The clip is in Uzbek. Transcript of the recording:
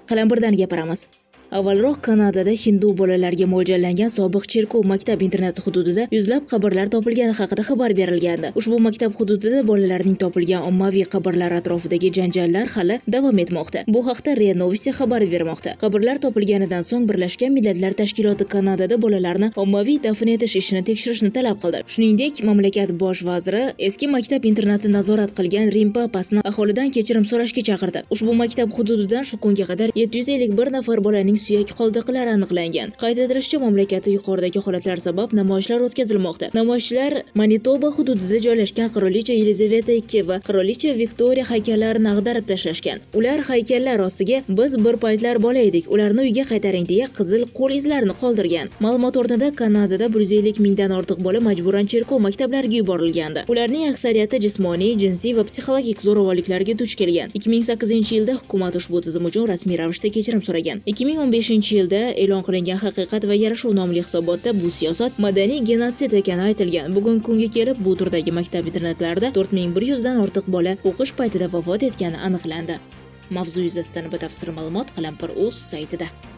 Qalampirdan gapiramiz. Avvalroq Kanadada hindu bolalarga mo'ljallangan sobiq cherkov maktab-internati hududida yuzlab qabrlar topilgani haqida xabar berilgandi. Ushbu maktab hududida bolalarning topilgan ommaviy qabrlar atrofidagi janjallar hali davom etmoqda. Bu haqda RIA Novosti xabar bermoqda. Qabrlar topilganidan so'ng Birlashgan Millatlar Tashkiloti Kanadada bolalarni ommaviy dafn etish ishini tekshirishni talab qildi. Shuningdek, mamlakat bosh vaziri eski maktab-internatni nazorat qilgan Rim papasini aholidan kechirim so'rashga chaqirdi. Ushbu maktab hududidan shu kunga qadar 751 nafar bolaning suyak qoldiqlari aniqlangan. Qayd etilishicha, mamlakatda yuqoridagi holatlar sabab namoyishlar o'tkazilmoqda. Namoyishchilar Manitoba hududida joylashgan qirolicha Yelizaveta II va qirolicha Viktoriya haykallarini ag'darib tashlashgan. Ular haykallar ostiga "Biz bir paytlar bola edik, ularni uyga qaytaring" deya qizil qo'l izlarini qoldirgan. Ma'lumot o'rnida Kanadada 150 mingdan ortiq bola majburan cherkov maktablariga yuborilgandi. Ularning aksariyati jismoniy, jinsiy va psixologik zo'ravonliklarga duch kelgan. 2008-yilda hukumat ushbu tizim uchun rasmiy ravishda kechirim so'ragan. 2015-yilda e'lon qilingan Haqiqat va yarashuv nomli hisobotda bu siyosat madaniy genotsid ekani aytilgan. Bugungi kunga kelib bu turdagi maktab-internatlarda 4100 dan ortiq bola o'qish paytida vafot etgani aniqlandi. Mavzu yuzasidan batafsil ma'lumot Qalampir.uz saytida.